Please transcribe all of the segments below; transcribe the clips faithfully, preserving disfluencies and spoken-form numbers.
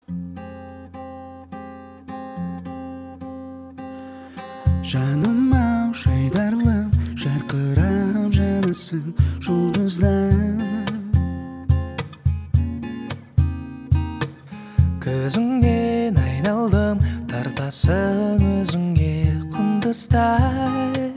Жаным-ау, жайдарлым, жарқырап жанасың жұлдыздан. Көзіңнен айналдым, тартасың өзіңе құндыздай.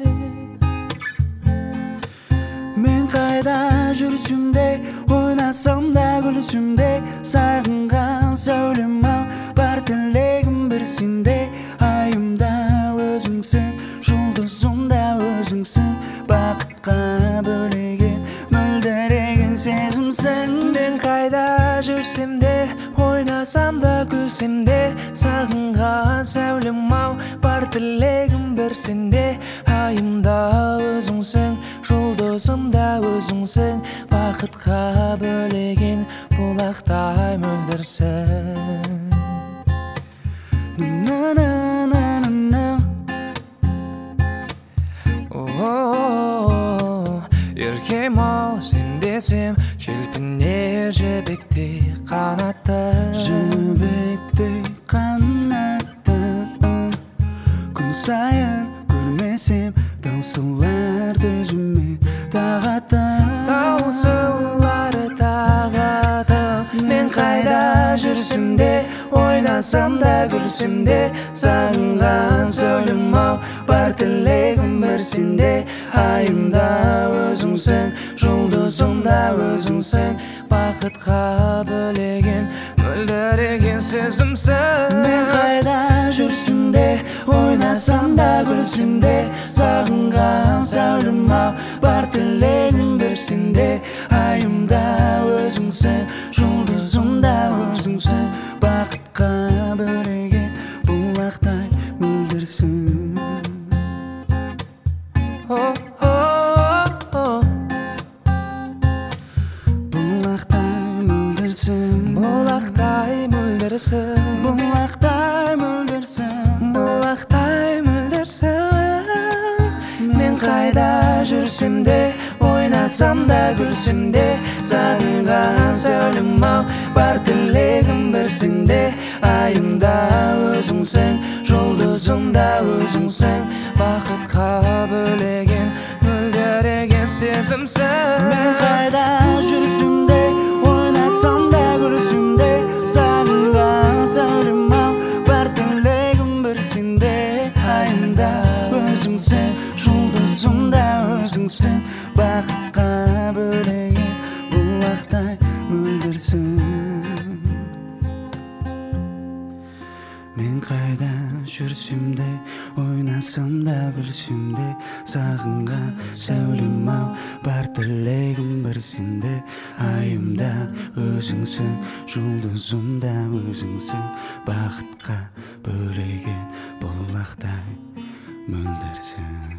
Мен қайда жүрсем де, ойнасам да күлсем де, сағынған сәулем-ау, бар тілегім бір сенде. Айымда өзіңсің, жұлдызымда өзіңсің, бақытқа бөлеген мөлдіреген сезімсің. Мен қайда жүрсем де, ойнасам да күлсем де, сағынған сәулем-ау, бар тілегім бір сенде. Айымда өзіңсің, жұлдызымда өзіңсің, бақытқа бөлеген бұлақтай мөлдірсің. Еркем-ау, сен десем, желпінер жібектей қанатты. Жібектей қанатты. Күн сайын көрмесем, таусылар төзіме тағатым. Таусылары тағатым. Мен қайда жүрсем де, ойнасам да күлсем де, сағынған сәулем-ау, бар тілегім бір сенде. Айымда өзіңсің, жұлдызымда өзіңсің, бақытқа бөлеген мөлдіреген сезімсің. Мен қайда жүрсем де, ойнасам да күлсем де, сағынған сәулем-ау, бар тілегім бір сенде. Айымда өзіңсің, жұлдызымда өзіңсің, бақытқа бөлеген бұлақтай мөлдірсің. Бұлақтай мөлдірсің, Бұлақтай мөлдірсің, бұлақтай мөлдірсің, бұлақтай мөлдірсің. Мен қайда жүрсем де, ойнасам да күлсем де, сағынған сәулем-ау, бар тілегім бір сенде. Айымда өзіңсің, жұлдызымда өзіңсің, бақытқа бөлеген мөлдіреген сезімсің. Мен қайда жүрсем де, ойнасам да күлсем де, сағынған сәулем-ау, бар тілегім бір сенде. Айымда өзіңсің, жұлдызымда өзіңсің, бақытқа бөлеген бұлақтай мөлдірсің. Мен қайда жүрсем де, ойнасам да күлсем де, сағынған сәулем-ау, бар тілегім бір сенде. Айымда өзіңсің, жұлдызымда өзіңсің, бақытқа бөлеген бұлақтай мөлдірсің.